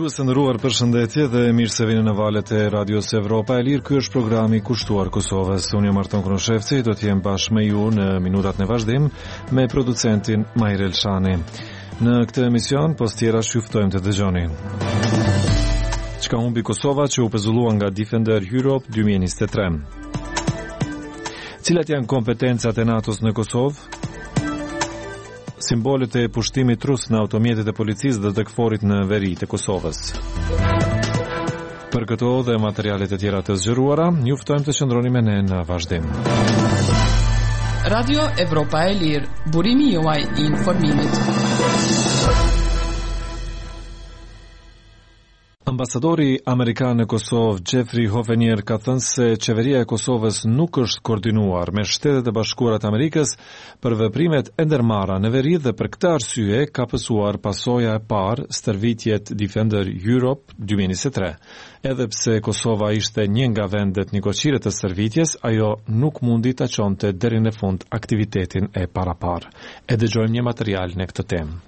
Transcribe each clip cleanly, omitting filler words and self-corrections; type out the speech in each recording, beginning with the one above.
Dëgjues të nderuar, përshëndetje dhe mirë se vini në valët e Radios Evropa e Lirë. Ky është programi kushtuar Kosovës. Unë jam Arton Kronoshevci, do të jem bashkë me ju në minutat në vazhdim me producentin Majr Elshani. Në këtë emision, pas tjera shqyftojmë të dëgjoni. Çka humbi Kosova që u pezullua nga Defender Europe 2023? Cilat janë kompetencat e NATO-s në Kosovë? Simbolet e pushtimit rus në automjetet e policisë dhe dëgforit në veri të Kosovës. Për këto dhe materialet e tjera të zgjeruara, ju ftojmë të qëndroni me ne në vazhdim. Radio Evropa e Lirë, burimi juaj I informimit. Ambasadori Amerikan në Kosovë, Jeffrey Hovenier, ka thënë se qeveria e Kosovës nuk është koordinuar me Shtetet e Bashkuara të Amerikës për veprimet e ndërmarra në veri dhe për këtë arsye ka pësuar pasoja e parë stërvitjet Defender Europe 2023. Edhe pse Kosova ishte një nga vendet nikoqire të stërvitjes, ajo nuk mundi ta çonte deri në fund aktivitetin e paraparë. E dëgjojmë një material në këtë temë.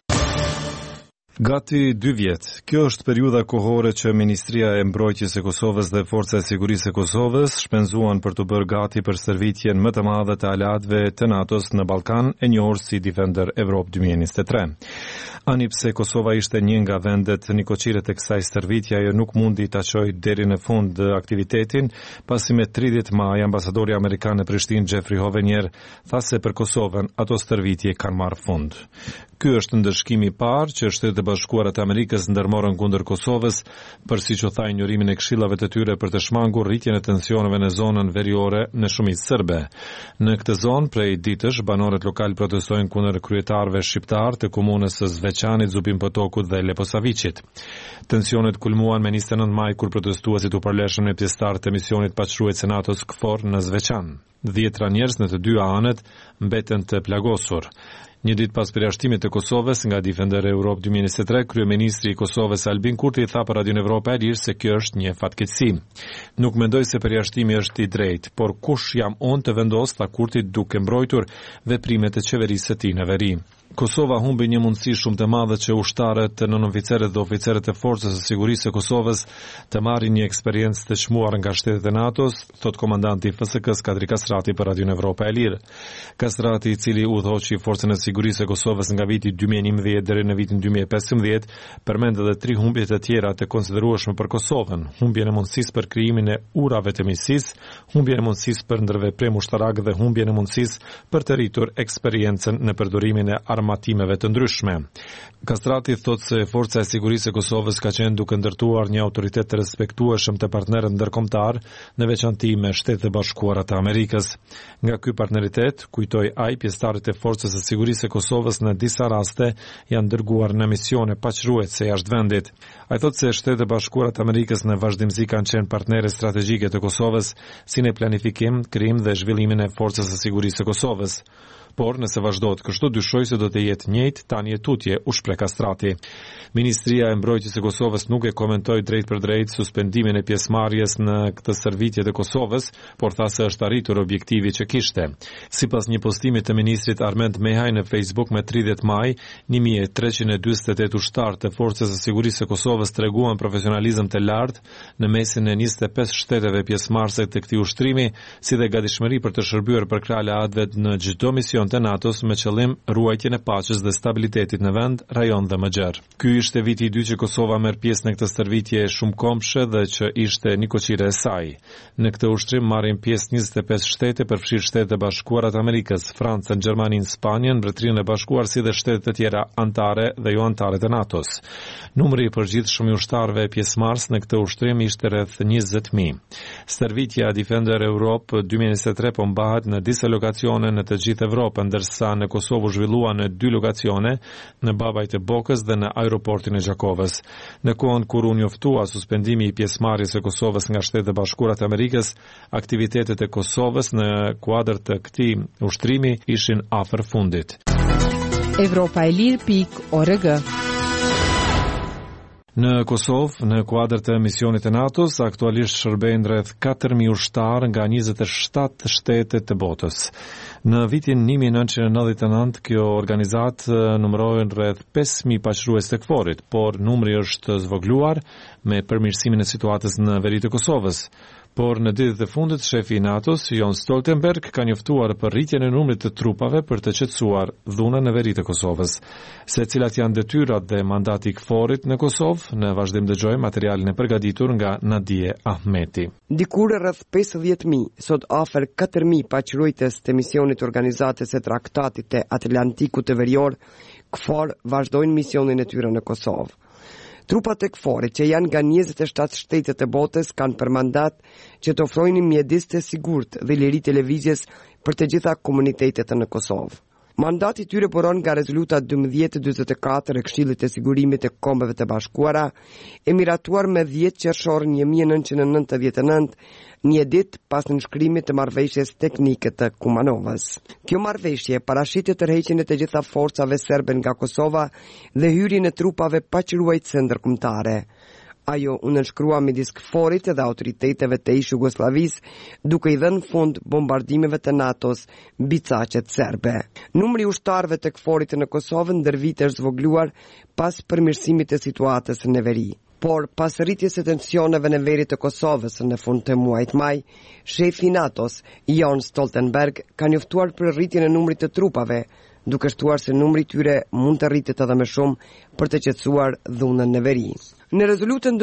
Gati 2 vjet. Kjo është periudha kohore që Ministria e Mbrojtjes e Kosovës dhe Forca e Sigurisë e Kosovës shpenzuan për të bërë gati për stërvitjen më të madhe të aleatëve të NATO-s në Ballkan, e njohur si Defender Europe 2023. Ani pse Kosova ishte një nga vendet nikoqire të kësaj stërvitje, ajo nuk mundi ta çojë deri në fund aktivitetin, pasi me 30 maj ambasadori amerikan në Prishtinë Jeffrey Hovenier tha se për Kosovën ato stërvitje kanë marrë fund. Ky është ndëshkimi I parë që Shtetet e Bashkuara të Amerikës ndërmorën kundër Kosovës për, siç u tha, injorimin e këshillave të tyre për të shmangur rritjen e tensioneve në zonën veriore në shumicë serbe. Në këtë zonë, prej ditësh, banorët lokal protestojnë kundër kryetarëve shqiptar të komunës së Zveçanit, Zubin Potokut dhe Leposaviçit. Tensionet kulmuan me 29 maj kur protestuesit u përleshën me pjesëtarë të misionit paçrues të NATO-s KFOR në Zveçan. 10 njerëz në të dy anët mbeten të plagosur. Një ditë pas përjashtimit të Kosovës nga Defender Europe 2023, kryeministri I Kosovës Albin Kurti tha për Radio Evropa e Lirë se kjo është një fatkeqësi. Nuk mendoj se përjashtimi është I drejtë, por kush jam unë të vendos, tha Kurti, duke mbrojtur veprimet e qeverisë së tij në veri. Kosova humbi një mundësi shumë të madhe që ushtarët, nënoficerët dhe oficerët e Forcës së Sigurisë së Kosovës të marrin një eksperiencë të çmuar nga shtetet e NATO-s, thot komandanti I FSK-s Kadri Kastrati për Radio Evropa e Lirë. Kastrati, I cili udhëhoqi Forcën e Sigurisë së Kosovës nga viti 2011 deri në vitin 2015, përmend edhe 3 humbje të tjera të konsiderueshme për Kosovën: humbjen e mundësisë për krijimin e urave të miqësisë, humbjen e mundësisë për ndërveprim ushtarak dhe humbjen e mundësisë për të rritur eksperiencën në përdorimin e armatimeve të ndryshme. Kastrati thot se Forca e Sigurisë së Kosovës ka qenë duke ndërtuar një autoritet të respektueshëm të partnerët ndërkombëtar, në veçanti me Shtetet e Bashkuara të Amerikës. Nga ky partneritet, kujtoi ai, pjesëtarët e Forcës së Sigurisë së Kosovës në disa raste janë dërguar në misione paçruese jashtë vendit. Ai thot se Shtetet e Bashkuara të Amerikës në vazhdimsi kanë qenë partnerë strategjike të Kosovës si në planifikim, krijim dhe zhvillimin e Forcës së Sigurisë së Kosovës. Por nëse vazhdohet kështu, dyshoj se do të jetë njëjtë tani e tutje, u shpreh Kastrati. Ministria e Mbrojtjes së Kosovës nuk e komentoi drejt për drejt suspendimin e pjesëmarrjes në këtë stërvitje të Kosovës, por tha se është arritur objektivi që kishte. Sipas një postimi të ministrit Armend Mehaj në Facebook me 30 maj, 1348 ushtarë të Forcës së Sigurisë së Kosovës treguan profesionalizëm të lartë në mesin e 25 shteteve pjesëmarrëse të këtij ushtrimi, si dhe gatishmëri për të shërbyer për krahë aleatëve në çdo mision të NATO-s me qëllim ruajtjen e paqes dhe stabilitetit në vend, rajon dhe më gjerë. Ky ishte viti I dytë që Kosova merr pjesë në këtë stërvitje shumë kombshme dhe që ishte nikoqire e saj. Në këtë ushtrim marrin pjesë 25 shtete, përfshirë Shtetet e Bashkuara të Amerikës, Francën, Gjermaninë, Spanjën, Mbretërinë e Bashkuar si dhe shtetet të tjera anëtare dhe jo anëtare të NATO-s. Numri I përgjithshëm I ushtarëve pjesëmarrës në këtë ushtrim ishte rreth 20.000. Stërvitja Defender Europe 2023 po mbahet në disa lokacione në të gjithë Evropën, ndërsa në Kosovë zhvillua në 2 lokacione, në Babajt e Bokës dhe në aeroportin e Gjakovës. Në kohën kur u njoftua suspendimi I pjesëmarrjes së Kosovës nga Shtetet e Bashkuara të Amerikës, aktivitetet e Kosovës në kuadër të këtij ushtrimi ishin afër fundit. Evropaelir.org Në Kosovë, në kuadër të misionit të NATO-s, aktualisht shërbejnë rreth 4.000 ushtarë nga 27 shtete të botës. Në vitin 1999, kjo organizatë numërojnë rreth 5.000 paqërues të KFOR-it, por numri është zvogluar me përmirësimin e situatës në veri të Kosovës. Por në ditët e fundit, shefi i NATO-s, Jens Stoltenberg, ka njoftuar për rritjen e numrit të trupave për të qetësuar dhunën në veri të Kosovës. Se cilat janë detyrat dhe mandati i KFOR-it në Kosovë, në vazhdim dëgjojmë materialin e përgatitur nga Nadije Ahmeti. Dikur rreth 50.000, sot afër 4.000 paqërues të misionit organizatës së traktatit të Atlantikut të Verior, KFOR vazhdojnë misionin e tyre në Kosovë. Trupat e KFOR-it, që janë nga 27 shtete të botës, kanë për mandat që të ofrojnë mjedis të sigurt dhe liri televizjes për të gjitha komunitetet në Kosovë. Mandati tyre buron nga rezoluta 1244 e Këshillit të Sigurimit të Kombeve të Bashkuara, e miratuar me 10 qershor 1999, një ditë pas nënshkrimit të marrëveshjes teknike të Kumanovës. Kjo marrëveshje parashit tërheqjen e të gjitha forcave serbe nga Kosova dhe hyrjen e trupave paqëruese ndërkombëtare. Ajo u nënshkrua midis KFOR-it dhe autoriteteve të ish Jugosllavisë, duke i dhënë fund bombardimeve të NATO-s mbi caqet serbe. Numri i ushtarëve të KFOR-it në Kosovë ndër vite është zvogluar pas përmirësimit të situatës në veri. Por pas rritjes së tensioneve në veri të Kosovës në fund të muajit maj, shefi i NATO-s, Jens Stoltenberg, ka njoftuar për rritjen e numrit të trupave, duke shtuar se numri tyre mund të rritet edhe më shumë për të qetësuar dhunën në veri. Në rezolutën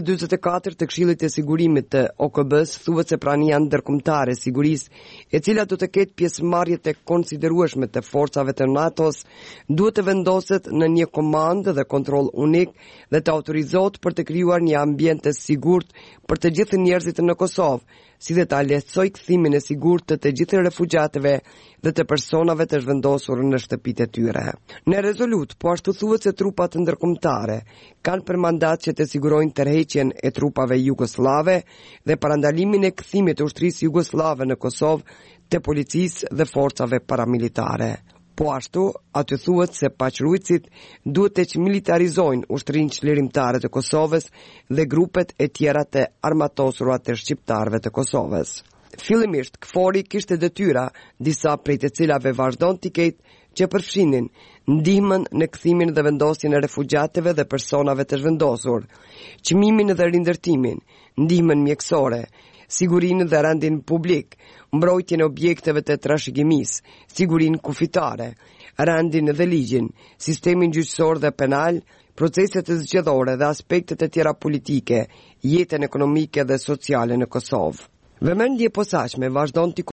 1244 të Këshillit të Sigurimit të OKB-s thuhet se prania ndërkombëtare e sigurisë, e cila do të ketë pjesëmarrje të konsiderueshme të forcave të NATO-s, duhet të vendoset në një komandë dhe kontroll unik dhe të autorizohet për të krijuar një ambient të sigurt për të gjithë njerëzit në Kosovë, si dhe ta lehtësoj kthimin e sigurt të gjithë refugjatëve dhe të personave të zhvendosur në shtëpitë e tyre. Në rezolut, po ashtu thuhet se trupat ndërkombëtare kanë për mandat që të sigurojnë tërheqjen e trupave jugoslave dhe parandalimin e kthimit të ushtrisë jugoslave në Kosovë të policisë dhe forcave paramilitare. Po ashtu, aty thuhet se paqëruesit duhet të militarizojnë ushtrinë çlirimtare të Kosovës dhe grupet e tjera të armatosura të shqiptarëve të Kosovës. Fillimisht, KFOR-i kishte detyra, disa prej të cilave vazhdon t'i ketë, që përfshinin ndihmën në kthimin dhe vendosjen e refugjatëve dhe personave të zhvendosur, çmimin dhe rindërtimin, ndihmën mjekësore, sigurinë dhe rendin publik, mbrojtjen e objekteve të trashëgimisë, sigurinë kufitare, rendin dhe ligjin, sistemin gjyqësor dhe penal, proceset të zgjedhore dhe aspektet e tjera politike, jetën ekonomike dhe sociale në Kosovë. Vëmendje posaçme vazhdon t'i